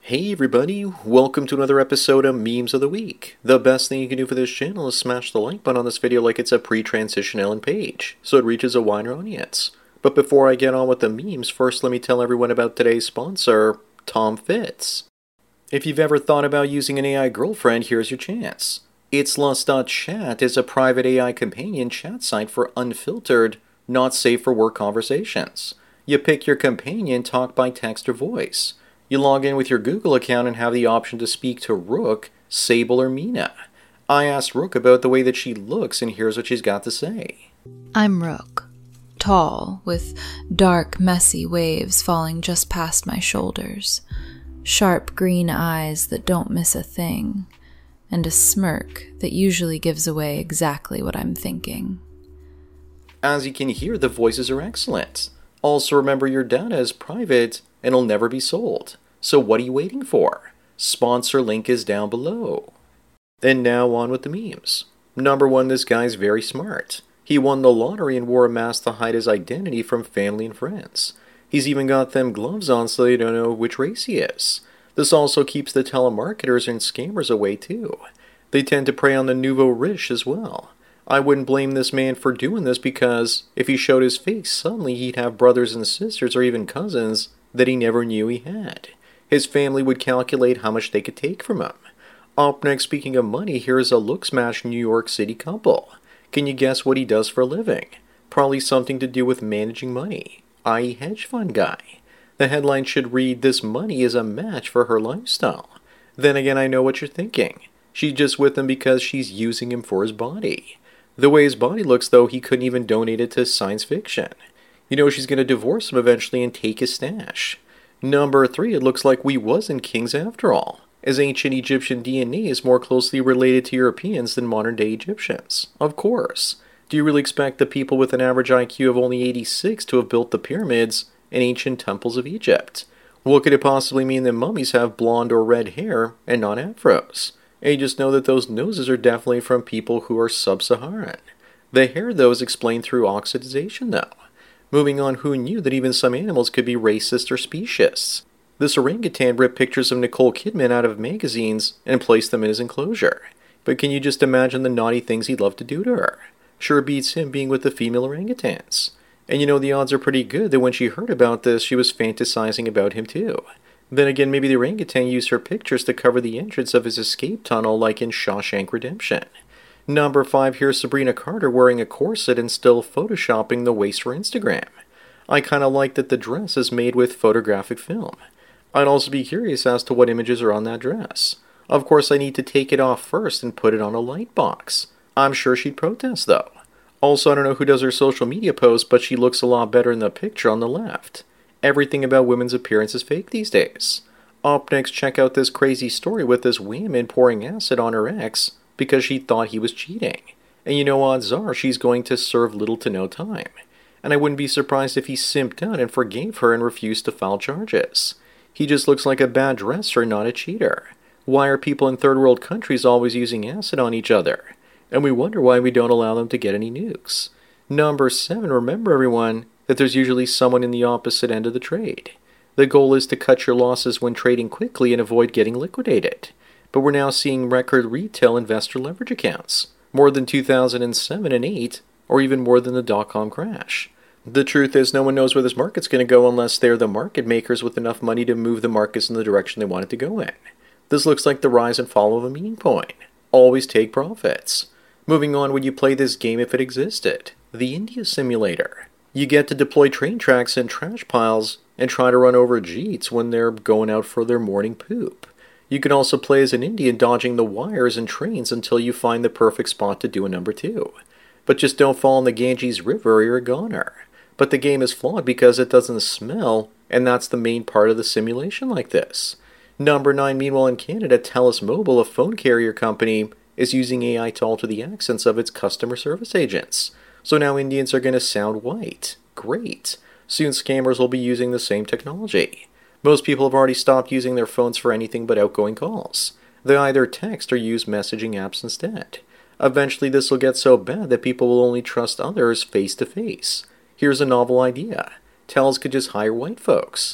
Hey everybody, welcome to another episode of Memes of the Week. The best thing you can do for this channel is smash the like button on this video like it's a pre-transition Ellen Page, so it reaches a wider audience. But before I get on with the memes, first let me tell everyone about today's sponsor, Tom Fits. If you've ever thought about using an AI girlfriend, here's your chance. Itslust.chat is a private AI companion chat site for unfiltered, not safe for work conversations. You pick your companion, talk by text or voice. You log in with your Google account and have the option to speak to Rook, Sable, or Mina. I asked Rook about the way that she looks, and here's what she's got to say. I'm Rook, tall, with dark, messy waves falling just past my shoulders, sharp green eyes that don't miss a thing, and a smirk that usually gives away exactly what I'm thinking. As you can hear, the voices are excellent. Also remember your data is private and will never be sold. So what are you waiting for? Sponsor link is down below. Then now on with the memes. Number 1, this guy's very smart. He won the lottery and wore a mask to hide his identity from family and friends. He's even got them gloves on so they don't know which race he is. This also keeps the telemarketers and scammers away too. They tend to prey on the nouveau riche as well. I wouldn't blame this man for doing this because if he showed his face, suddenly he'd have brothers and sisters or even cousins that he never knew he had. His family would calculate how much they could take from him. Up next, speaking of money, here's a look-smash New York City couple. Can you guess what he does for a living? Probably something to do with managing money, i.e. hedge fund guy. The headline should read, "This money is a match for her lifestyle." Then again, I know what you're thinking. She's just with him because she's using him for his body. The way his body looks, though, he couldn't even donate it to science fiction. You know she's going to divorce him eventually and take his stash. Number 3, it looks like we wasn't kings after all, as ancient Egyptian DNA is more closely related to Europeans than modern-day Egyptians. Of course. Do you really expect the people with an average IQ of only 86 to have built the pyramids and ancient temples of Egypt? What could it possibly mean that mummies have blonde or red hair and not afros? And you just know that those noses are definitely from people who are sub-Saharan. The hair, though, is explained through oxidization, though. Moving on, who knew that even some animals could be racist or specious? This orangutan ripped pictures of Nicole Kidman out of magazines and placed them in his enclosure. But can you just imagine the naughty things he'd love to do to her? Sure beats him being with the female orangutans. And you know the odds are pretty good that when she heard about this, she was fantasizing about him too. Then again, maybe the orangutan used her pictures to cover the entrance of his escape tunnel like in Shawshank Redemption. Number 5, here's Sabrina Carter wearing a corset and still photoshopping the waist for Instagram. I kinda like that the dress is made with photographic film. I'd also be curious as to what images are on that dress. Of course I need to take it off first and put it on a light box. I'm sure she'd protest though. Also, I don't know who does her social media posts, but she looks a lot better in the picture on the left. Everything about women's appearance is fake these days. Up next, check out this crazy story with this woman pouring acid on her ex because she thought he was cheating. And you know, odds are she's going to serve little to no time. And I wouldn't be surprised if he simped out and forgave her and refused to file charges. He just looks like a bad dresser, not a cheater. Why are people in third world countries always using acid on each other? And we wonder why we don't allow them to get any nukes. Number 7, remember everyone, that there's usually someone in the opposite end of the trade. The goal is to cut your losses when trading quickly and avoid getting liquidated. But we're now seeing record retail investor leverage accounts, more than 2007 and 8, or even more than the dot-com crash. The truth is no one knows where this market's going to go unless they're the market makers with enough money to move the markets in the direction they want it to go in. This looks like the rise and fall of a meme coin. Always take profits. Moving on, would you play this game if it existed? The India Simulator. You get to deploy train tracks and trash piles and try to run over Jeets when they're going out for their morning poop. You can also play as an Indian dodging the wires and trains until you find the perfect spot to do a number 2. But just don't fall in the Ganges River or you're a goner. But the game is flawed because it doesn't smell, and that's the main part of the simulation like this. Number 9, meanwhile in Canada, TELUS Mobile, a phone carrier company, is using AI to alter the accents of its customer service agents. So now Indians are going to sound white. Great. Soon scammers will be using the same technology. Most people have already stopped using their phones for anything but outgoing calls. They either text or use messaging apps instead. Eventually this will get so bad that people will only trust others face to face. Here's a novel idea. TELUS could just hire white folks.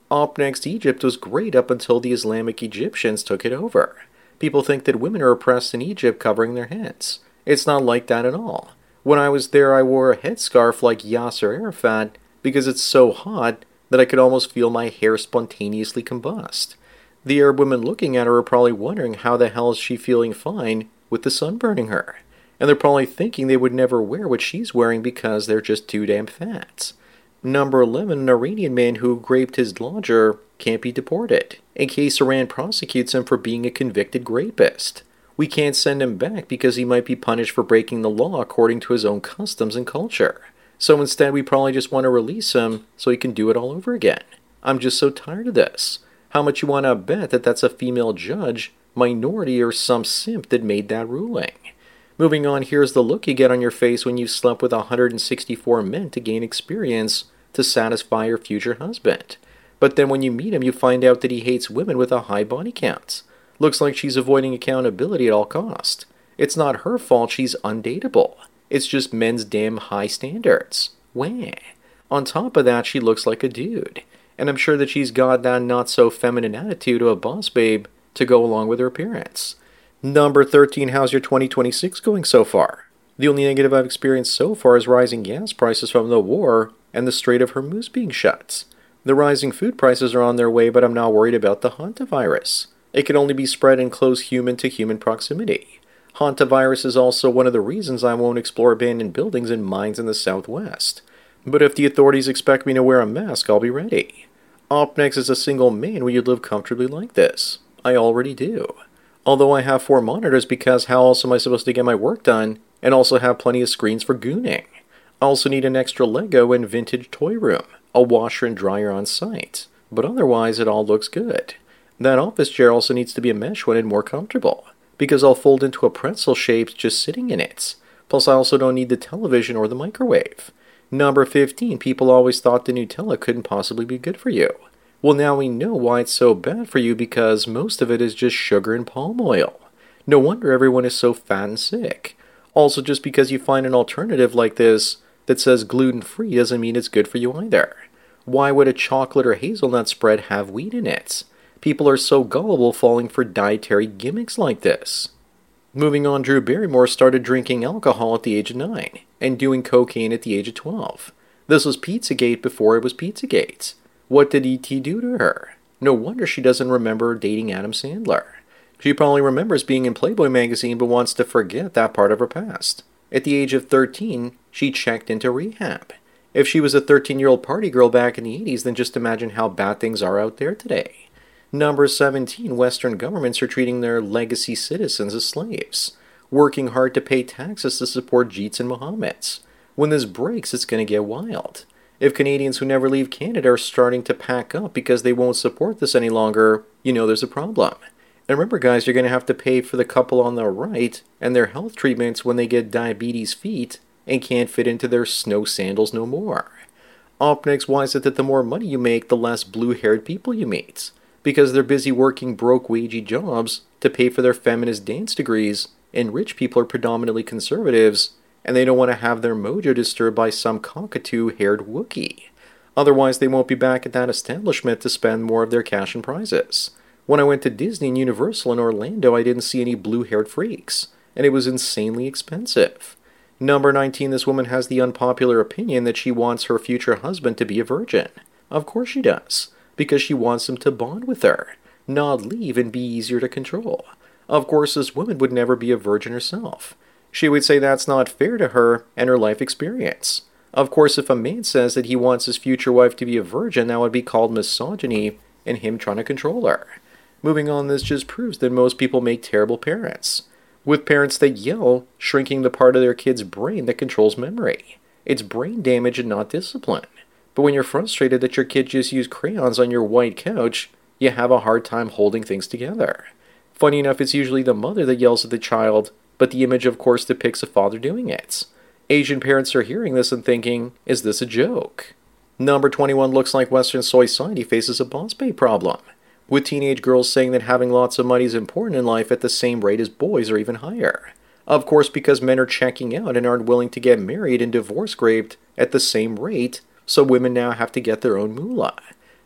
Up next, Egypt was great up until the Islamic Egyptians took it over. People think that women are oppressed in Egypt covering their heads. It's not like that at all. When I was there, I wore a headscarf like Yasser Arafat because it's so hot that I could almost feel my hair spontaneously combust. The Arab women looking at her are probably wondering how the hell is she feeling fine with the sun burning her. And they're probably thinking they would never wear what she's wearing because they're just too damn fat. Number 11, an Iranian man who raped his lodger can't be deported, in case Iran prosecutes him for being a convicted rapist. We can't send him back because he might be punished for breaking the law according to his own customs and culture. So instead we probably just want to release him so he can do it all over again. I'm just so tired of this. How much you want to bet that that's a female judge, minority, or some simp that made that ruling? Moving on, here's the look you get on your face when you slept with 164 men to gain experience to satisfy your future husband. But then when you meet him, you find out that he hates women with a high body count. Looks like she's avoiding accountability at all cost. It's not her fault she's undateable. It's just men's damn high standards. Wah. On top of that, she looks like a dude. And I'm sure that she's got that not-so-feminine attitude of a boss babe to go along with her appearance. Number 13, how's your 2026 going so far? The only negative I've experienced so far is rising gas prices from the war and the Strait of Hormuz being shut. The rising food prices are on their way, but I'm not worried about the hantavirus. It can only be spread in close human-to-human proximity. Hantavirus is also one of the reasons I won't explore abandoned buildings and mines in the southwest. But if the authorities expect me to wear a mask, I'll be ready. Up next is a single man will you live comfortably like this? I already do. Although I have 4 monitors because how else am I supposed to get my work done and also have plenty of screens for gooning? I also need an extra Lego and vintage toy room, a washer and dryer on site, but otherwise it all looks good. That office chair also needs to be a mesh one and more comfortable, because I'll fold into a pretzel shape just sitting in it. Plus I also don't need the television or the microwave. Number 15, people always thought the Nutella couldn't possibly be good for you. Well, now we know why it's so bad for you because most of it is just sugar and palm oil. No wonder everyone is so fat and sick. Also, just because you find an alternative like this that says gluten-free doesn't mean it's good for you either. Why would a chocolate or hazelnut spread have wheat in it? People are so gullible falling for dietary gimmicks like this. Moving on, Drew Barrymore started drinking alcohol at the age of 9 and doing cocaine at the age of 12. This was Pizzagate before it was Pizzagate. What did E.T. do to her? No wonder she doesn't remember dating Adam Sandler. She probably remembers being in Playboy magazine but wants to forget that part of her past. At the age of 13, she checked into rehab. If she was a 13-year-old party girl back in the 80s, then just imagine how bad things are out there today. Number 17, Western governments are treating their legacy citizens as slaves, working hard to pay taxes to support Jeets and Mohammeds. When this breaks, it's going to get wild. If Canadians who never leave Canada are starting to pack up because they won't support this any longer, you know there's a problem. And remember guys, you're going to have to pay for the couple on the right and their health treatments when they get diabetes feet and can't fit into their snow sandals no more. Up next, why is it that the more money you make, the less blue-haired people you meet? Because they're busy working broke-wagey jobs to pay for their feminist dance degrees, and rich people are predominantly conservatives, and they don't want to have their mojo disturbed by some cockatoo-haired Wookiee. Otherwise, they won't be back at that establishment to spend more of their cash and prizes. When I went to Disney and Universal in Orlando, I didn't see any blue-haired freaks, and it was insanely expensive. Number 19, this woman has the unpopular opinion that she wants her future husband to be a virgin. Of course she does, because she wants him to bond with her, not leave and be easier to control. Of course, this woman would never be a virgin herself. She would say that's not fair to her and her life experience. Of course, if a man says that he wants his future wife to be a virgin, that would be called misogyny and him trying to control her. Moving on, this just proves that most people make terrible parents. With parents that yell, shrinking the part of their kid's brain that controls memory. It's brain damage and not discipline. But when you're frustrated that your kid just used crayons on your white couch, you have a hard time holding things together. Funny enough, it's usually the mother that yells at the child, but the image of course depicts a father doing it. Asian parents are hearing this and thinking, is this a joke? Number 21, looks like Western society faces a boss babe problem, with teenage girls saying that having lots of money is important in life at the same rate as boys or even higher. Of course, because men are checking out and aren't willing to get married and divorce raped at the same rate, so women now have to get their own moolah.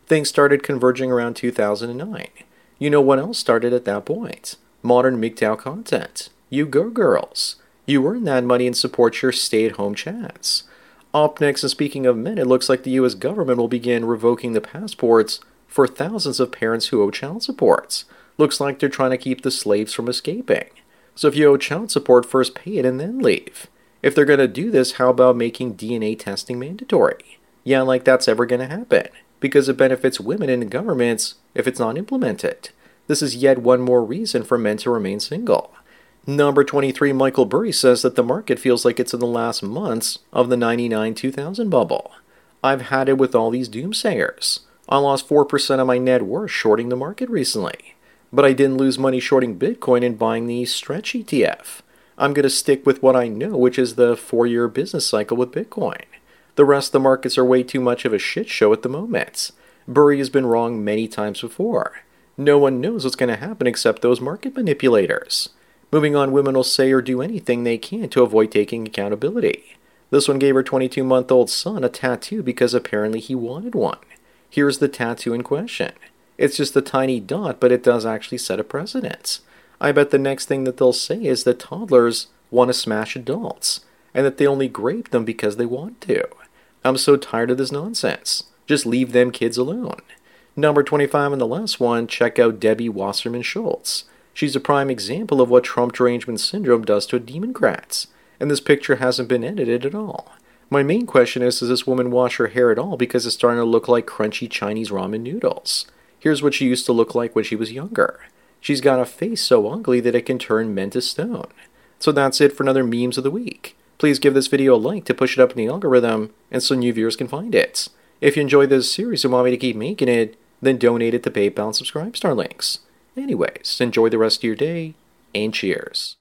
Things started converging around 2009. You know what else started at that point? Modern MGTOW content. You go girls. You earn that money and support your stay-at-home chads. Up next, and speaking of men, it looks like the US government will begin revoking the passports for thousands of parents who owe child supports. Looks like they're trying to keep the slaves from escaping. So if you owe child support, first pay it and then leave. If they're going to do this, how about making DNA testing mandatory? Yeah, like that's ever going to happen, because it benefits women and governments if it's not implemented. This is yet one more reason for men to remain single. Number 23, Michael Burry says that the market feels like it's in the last months of the 99-2000 bubble. I've had it with all these doomsayers. I lost 4% of my net worth shorting the market recently. But I didn't lose money shorting Bitcoin and buying the Stretch ETF. I'm going to stick with what I know, which is the 4-year business cycle with Bitcoin. The rest of the markets are way too much of a shit show at the moment. Burry has been wrong many times before. No one knows what's going to happen except those market manipulators. Moving on, women will say or do anything they can to avoid taking accountability. This one gave her 22-month-old son a tattoo because apparently he wanted one. Here's the tattoo in question. It's just a tiny dot, but it does actually set a precedent. I bet the next thing that they'll say is that toddlers want to smash adults, and that they only grape them because they want to. I'm so tired of this nonsense. Just leave them kids alone. Number 25 and the last one, check out Debbie Wasserman Schultz. She's a prime example of what Trump derangement syndrome does to Democrats, and this picture hasn't been edited at all. My main question is, does this woman wash her hair at all because it's starting to look like crunchy Chinese ramen noodles? Here's what she used to look like when she was younger. She's got a face so ugly that it can turn men to stone. So that's it for another Memes of the Week. Please give this video a like to push it up in the algorithm and so new viewers can find it. If you enjoyed this series and want me to keep making it, then donate it to PayPal and Subscribe Star links. Anyways, enjoy the rest of your day, and cheers.